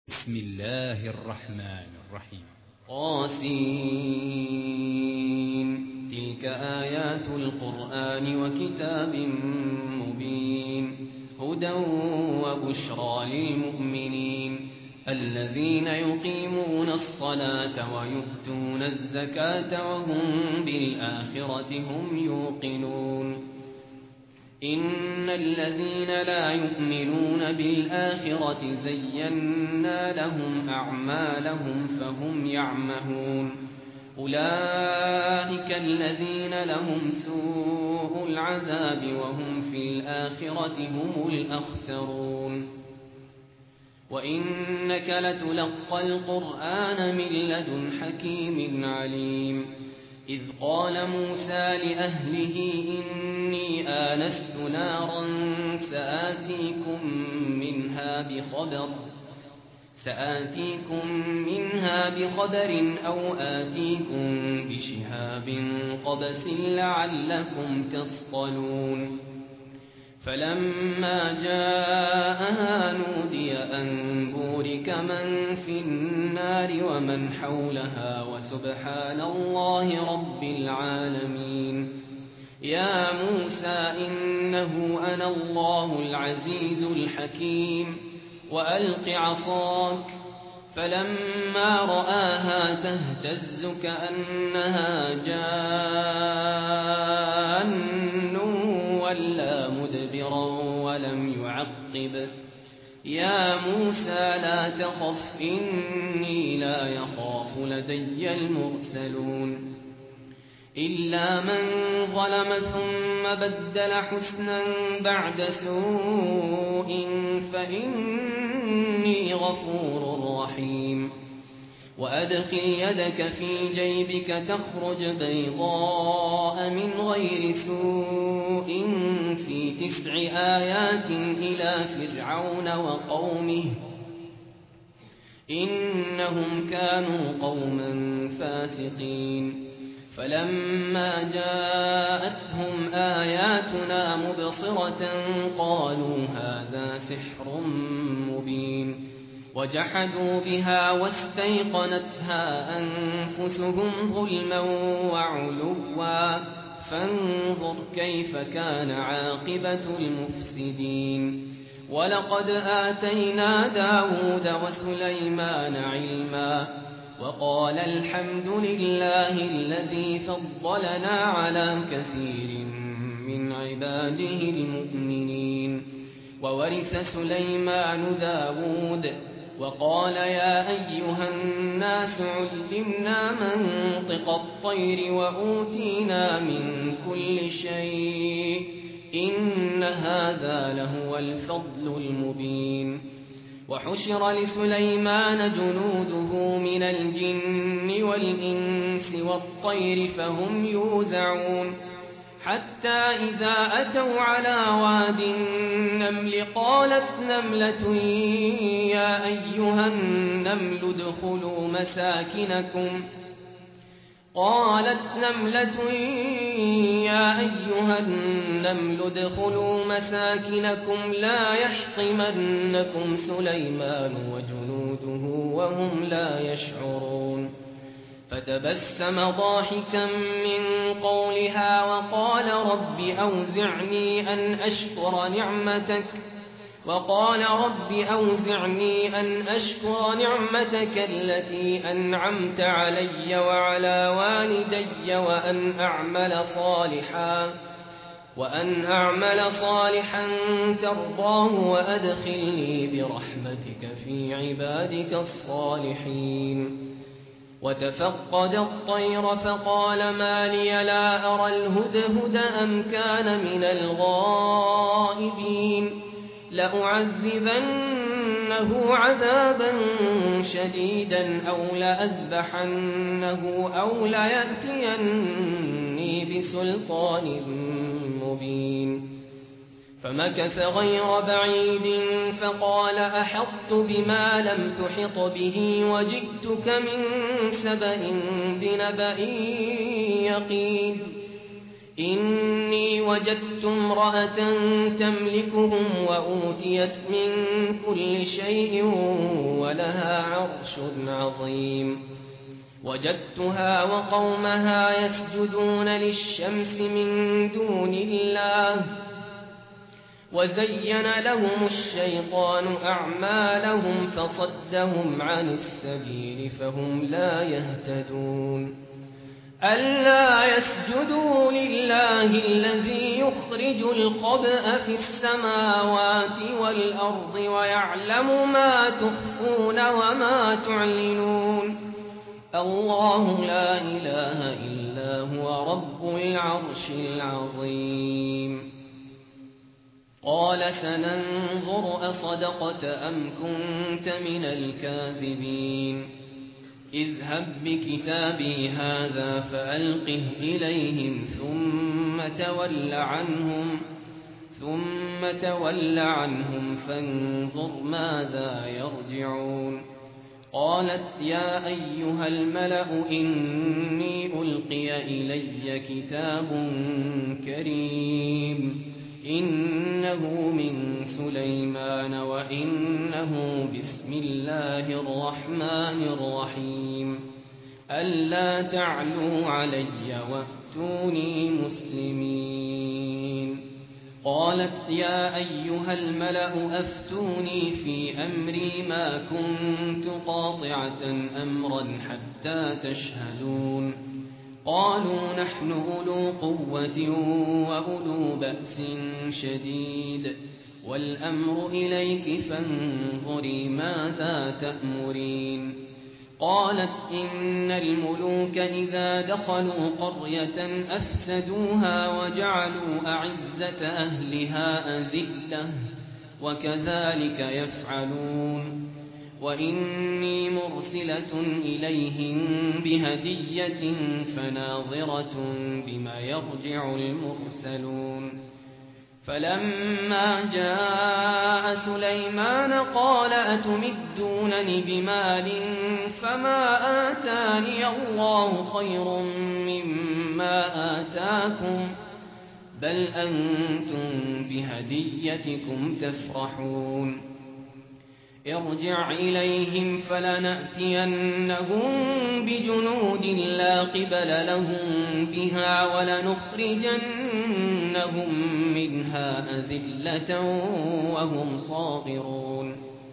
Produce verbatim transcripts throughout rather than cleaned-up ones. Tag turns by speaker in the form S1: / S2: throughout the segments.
S1: بسم الله الرحمن الرحيم.
S2: قاسين تلك آيات القرآن وكتاب مبين هدى وبشرى للمؤمنين الذين يقيمون الصلاة ويؤتون الزكاة وهم بالآخرة هم يوقنون إن الذين لا يؤمنون بالآخرة زينا لهم أعمالهم فهم يعمهون أولئك الذين لهم سوء العذاب وهم في الآخرة هم الأخسرون وإنك لتلقى القرآن من لدن حكيم عليم إذ قال موسى لأهله إني آنست نارا سآتيكم منها بخبر سآتيكم منها بخبر أو آتيكم بشهاب قبس لعلكم تصطلون فلما جاءها نودي أن بورك من في النار ومن حولها وسبحان الله رب العالمين يا موسى إنه أنا الله العزيز الحكيم وألق عصاك فلما رآها تهتز كأنها جان ولا مدبرا ولم يعقب يا موسى لا تخف إني لا يخاف لدي المرسلون إلا من ظلم ثم بدل حسنا بعد سوء فإني غفور رحيم وأدخل يدك في جيبك تخرج بيضاء من غير سوء في تسع آيات إلى فرعون وقومه إنهم كانوا قوما فاسقين فلما جاءتهم آياتنا مبصرة قالوا هذا سحر مبين وجحدوا بها واستيقنتها أنفسهم ظلما وعلوا فانظر كيف كان عاقبة المفسدين ولقد آتينا داود وسليمان علما وقال الحمد لله الذي فضلنا على كثير من عباده المؤمنين وورث سليمان داود وقال يا أيها الناس علمنا منطق الطير وأوتينا من كل شيء إن هذا لهو الفضل المبين وحشر لسليمان جنوده من الجن والإنس والطير فهم يوزعون حتى إذا أتوا على واد النمل قالت نملة يا أيها النمل ادخلوا مساكنكم قالت نملة يا أيها النمل ادخلوا مساكنكم لا يحطمنكم سليمان وجنوده وهم لا يشعرون فتبسم ضاحكا من قولها وقال رب أوزعني أن أشكر نعمتك وقال رب أوزعني أن أشكر نعمتك التي أنعمت علي وعلى والدي وأن أعمل صالحا وأن أعمل صالحا ترضاه وأدخلني برحمتك في عبادك الصالحين وتفقد الطير فقال ما لي لا أرى الهدهد أم كان من الغائبين لأعذبنه عذابا شديدا أو لأذبحنه أو ليأتيني بسلطان مبين فمكث غير بعيد فقال أحطت بما لم تحط به وجئتك من سبأ بنبأ يقين إني وجدت امرأة تملكهم وأوتيت من كل شيء ولها عرش عظيم وجدتها وقومها يسجدون للشمس من دون الله وزين لهم الشيطان أعمالهم فصدهم عن السبيل فهم لا يهتدون ألا يسجدوا لله الذي يخرج الخبأ في السماوات والأرض ويعلم ما تخفون وما تعلنون الله لا إله إلا هو رب العرش العظيم قال سننظر أصدقت أم كنت من الكاذبين اذهب بكتابي هذا فألقه إليهم ثم تول عنهم ثم تول عنهم فانظر ماذا يرجعون قالت يا أيها الملأ إني ألقي إلي كتاب كريم إنه من سليمان وإنه بسم الله الرحمن الرحيم ألا تعلوا علي وأتوني مسلمين قالت يا أيها الملأ أفتوني في أمري ما كنت قاطعة أمرا حتى تشهدون قالوا نحن أولو قوة وأولو بأس شديد والأمر إليك فانظري ماذا تأمرين قالت إن الملوك إذا دخلوا قرية أفسدوها وجعلوا أعزة أهلها أذلة وكذلك يفعلون وإني مرسلة إليهم بهدية فناظرة بما يرجع المرسلون فلما جاء سليمان قال أتمدونني بمال فما آتاني الله خير مما آتاكم بل أنتم بهديتكم تفرحون ارجع إليهم فلنأتينهم بجنود لا قبل لهم بها ولنخرجنهم منها أذلة وهم صاغرون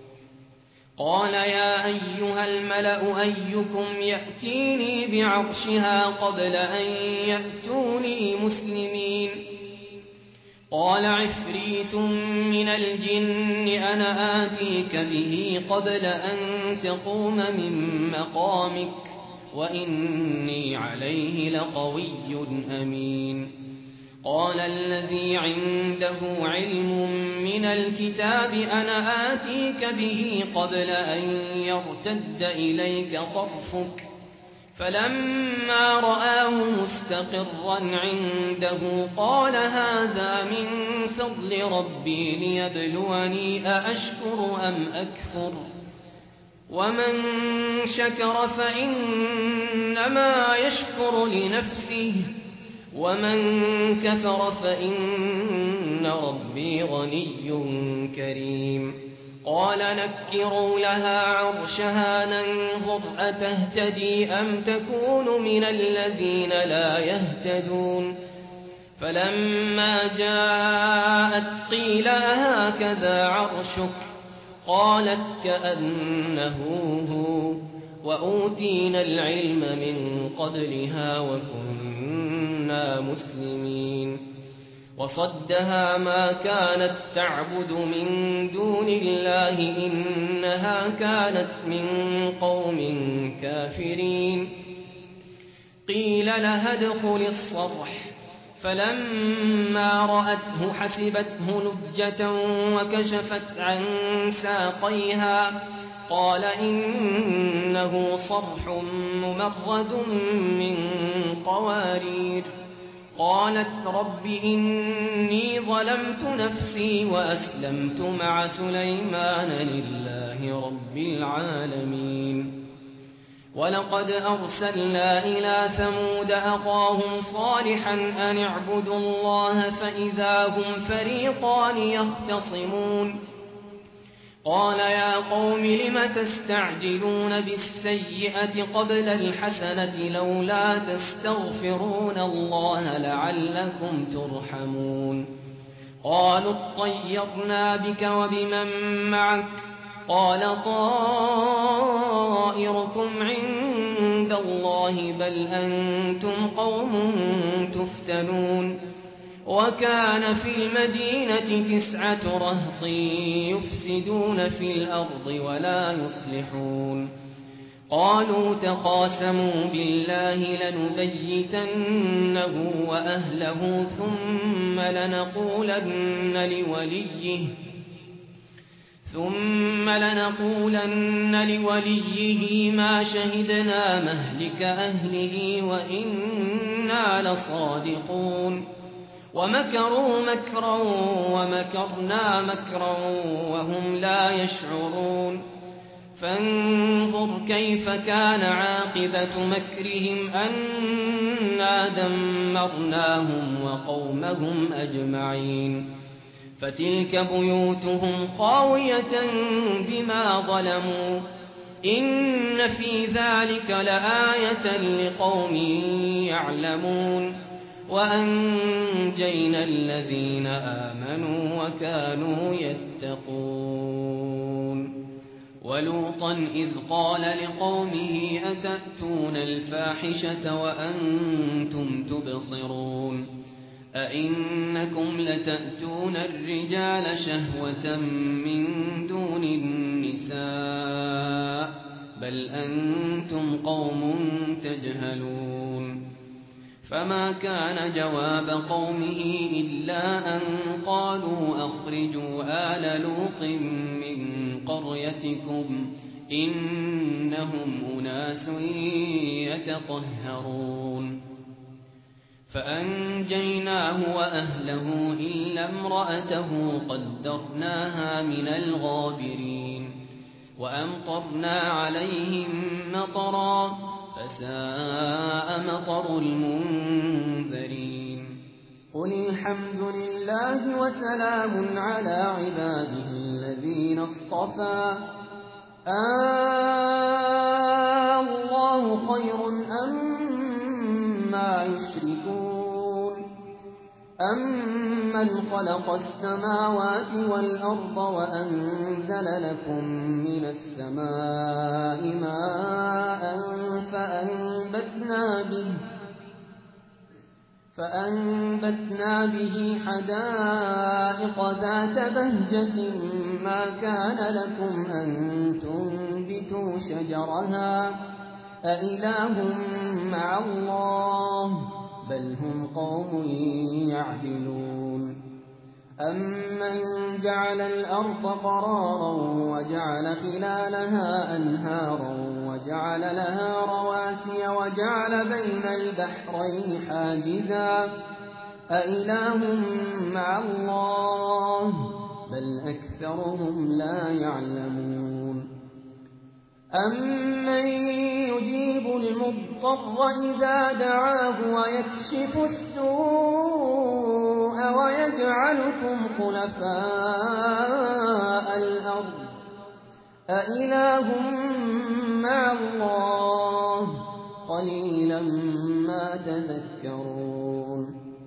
S2: قال يا أيها الملأ أيكم يأتيني بعرشها قبل أن يأتوني مسلمين قال عفريت من الجن أنا آتيك به قبل أن تقوم من مقامك وإني عليه لقوي أمين قال الذي عنده علم من الكتاب أنا آتيك به قبل أن يرتد إليك طرفك فلما رآه مستقرا عنده قال هذا من فضل ربي ليبلوني أأشكر أم أكفر ومن شكر فإنما يشكر لنفسه ومن كفر فإن ربي غني كريم قال نكروا لها عرشها ننظر أتهتدي أم تكون من الذين لا يهتدون فلما جاءت قيل هكذا عرشك قالت كأنه هو وأوتينا العلم من قبلها وكنا مسلمين وصدها ما كانت تعبد من دون الله إنها كانت من قوم كافرين قيل لها ادخل الصرح فلما رأته حسبته لجة وكشفت عن ساقيها قال إنه صرح ممرد من قوارير قالت رب إني ظلمت نفسي وأسلمت مع سليمان لله رب العالمين ولقد أرسلنا إلى ثمود أخاهم صالحا أن اعبدوا الله فإذا هم فريقان يختصمون قال يا قوم لم تستعجلون بالسيئة قبل الحسنة لولا تستغفرون الله لعلكم ترحمون قالوا اطيرنا بك وبمن معك قال طائركم عند الله بل أنتم قوم تفتنون وكان في المدينة تسعة رهط يفسدون في الأرض ولا يصلحون قالوا تقاسموا بالله لنبيتنه وأهله ثم لنقولن لوليه ثم لنقولن لوليه ما شهدنا مهلك أهله وإنا لصادقون ومكروا مكرا ومكرنا مكرا وهم لا يشعرون فانظر كيف كان عاقبة مكرهم أنا دمرناهم وقومهم أجمعين فتلك بيوتهم خاوية بما ظلموا إن في ذلك لآية لقوم يعلمون وأنجينا الذين آمنوا وكانوا يتقون ولوطا إذ قال لقومه أتأتون الفاحشة وأنتم تبصرون أئنكم لتأتون الرجال شهوة من دون النساء بل أنتم قوم تجهلون فما كان جواب قومه إلا أن قالوا أخرجوا آل لوط من قريتكم إنهم أناس يتطهرون فأنجيناه وأهله إلا امرأته قدرناها من الغابرين وأمطرنا عليهم مطرا فساء مطر المنذرين قل الحمد لله وسلام على عباده الذين اصطفى آه الله خير أما يشركون أمن خلق السماوات والأرض وأنزل لكم من السماء ماء فأنبتنا به فأنبتنا به حدائق ذات بهجة ما كان لكم أن تنبتوا شجرها أإله مع الله بل هم قوم يعدلون أمن جعل الأرض قرارا وجعل خلالها أنهارا وجعل لها رواسي وجعل بين البحرين حاجزا أإله مع الله بل أكثرهم لا يعلمون أمن يجيب المضطر إذا دعاه ويكشف السوء ويجعلكم خلفاء الأرض أإله مع الله قليلا ما تذكرون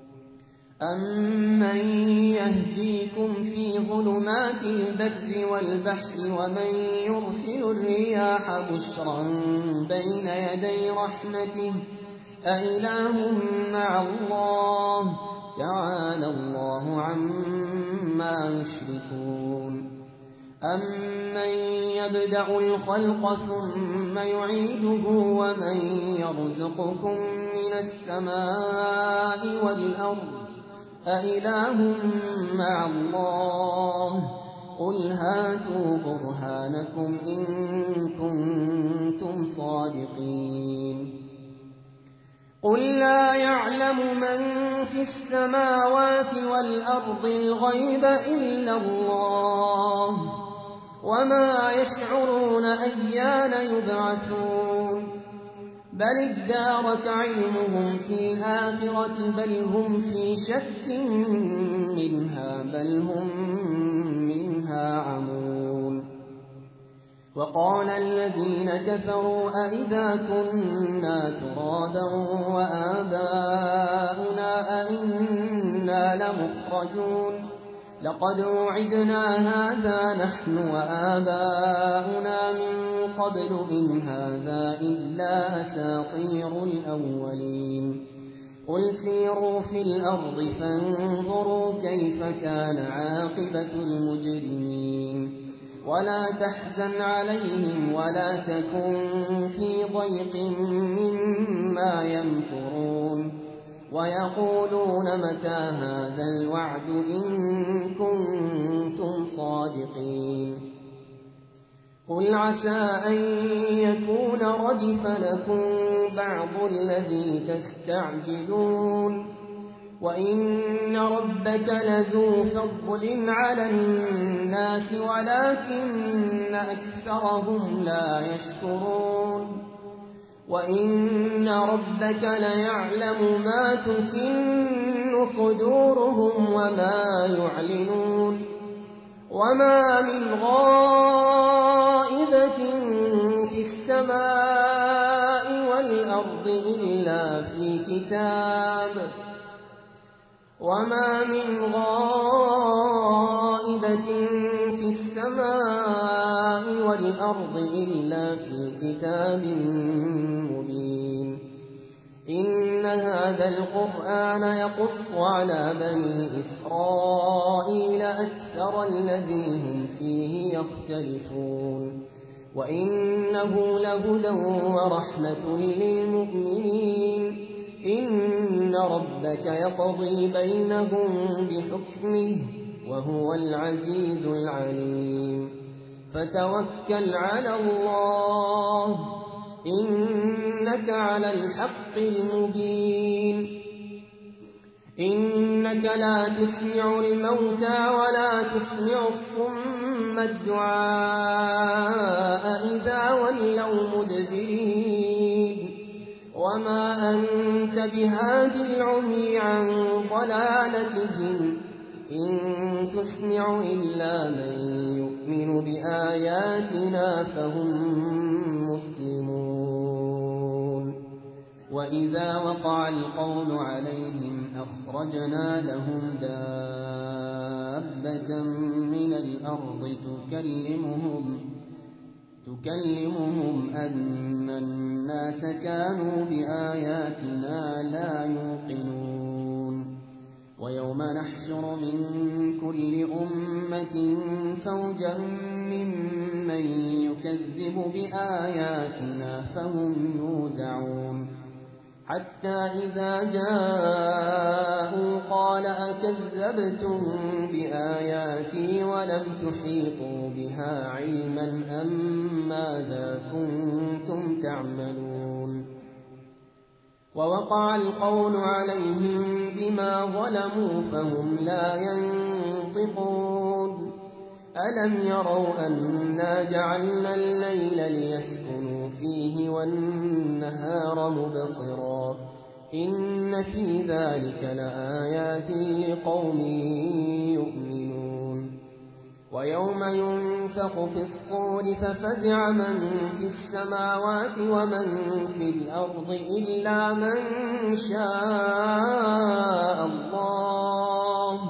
S2: أمن يهديكم في ظلمات البر والبحر ومن يرسل الرياح بشرا بين يدي رحمته أإله مع الله تعالى الله عما يشركون أمن يبدأ الخلق ثم يعيده ومن يرزقكم من السماء والأرض أإله مع الله قل هاتوا برهانكم إن كنتم صادقين قل لا يعلم من في السماوات والأرض الغيب إلا الله وما يشعرون أيان يبعثون بل ادارك علمهم في الآخرة بل هم في شك منها بل هم منها عمون وقال الذين كفروا أئذا كنا ترابا وآباؤنا أئنا لمخرجون لقد وعدنا هذا نحن وآباؤنا من قبل إن هذا إلا أساطير الأولين قل سيروا في الأرض فانظروا كيف كان عاقبة المجرمين ولا تحزن عليهم ولا تكن في ضيق مما يمكرون ويقولون متى هذا الوعد إن كنتم صادقين قل عسى أن يكون ردف لكم بعض الذي تستعجلون وإن ربك لذو فضل على الناس ولكن أكثرهم لا يشكرون وإن ربك ليعلم ما تكن صدورهم وما يعلنون وما من غائبة في السماء والأرض إلا في كتاب وما من غائبة في السماء والأرض إلا في كتاب مبين إن هذا القرآن يقص على بني إسرائيل أكثر الذي هم فيه يختلفون وإنه لهدى ورحمة للمؤمنين إن ربك يقضي بينهم بحكمه وهو العزيز العليم فتوكل على الله إنك على الحق المبين إنك لا تسمع الموتى ولا تسمع الصم الدعاء إذا ولوا مدبرين وما أنت بهاد العمي عن ضلالتهم إن تسمع إلا من يؤمن بآياتنا فهم مسلمون وإذا وقع القول عليهم أخرجنا لهم دابة من الأرض تكلمهم تكلمهم أن الناس كانوا بآياتنا لا يوقنون ويوم نحشر من كل أمة فوجا ممن يكذب بآياتنا فهم يوزعون حتى إذا جاءوا قال أكذبتم بآياتي ولم تحيطوا بها علما أم ماذا كنتم تعملون ووقع القول عليهم بما ظلموا فهم لا ينطقون ألم يروا أنا جعلنا الليل ليسكنوا فيه والنهار مبصرا إن في ذلك لآيات لقوم يؤمنون ويوم ينفخ في الصور ففزع من في السماوات ومن في الأرض إلا من شاء الله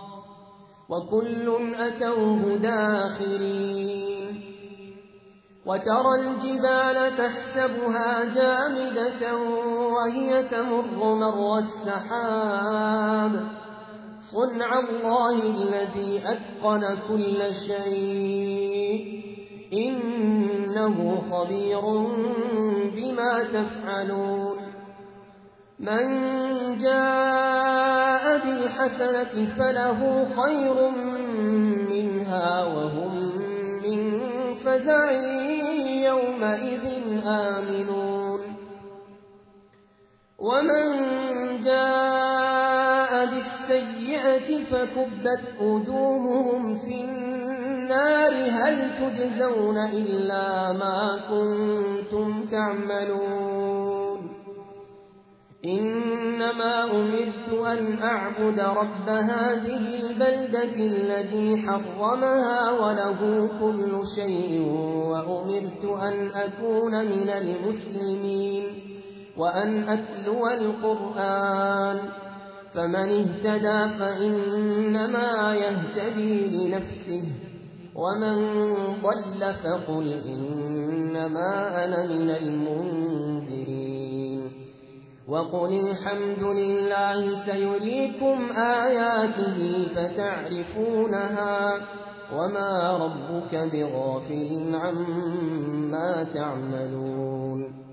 S2: وكل أتوه داخرين وترى الجبال تحسبها جامدة وهي تمر مر السحاب صنع الله الذي أتقن كل شيء إنه خبير بما تفعلون من جاء بالحسنة فله خير منها وهم من فزع يومئذ آمنون ومن جاء بالسيئة فكبت وجوههم في النار هل تجزون إلا ما كنتم تعملون إنما أمرت أن أعبد رب هذه البلدة الذي حرمها وله كل شيء وأمرت أن أكون من المسلمين وأن أتلو القرآن فمن اهتدى فإنما يهتدي لنفسه ومن ضل فقل إنما أنا من المنذرين وقل الحمد لله سيريكم آياته فتعرفونها وما ربك بغافل عما تعملون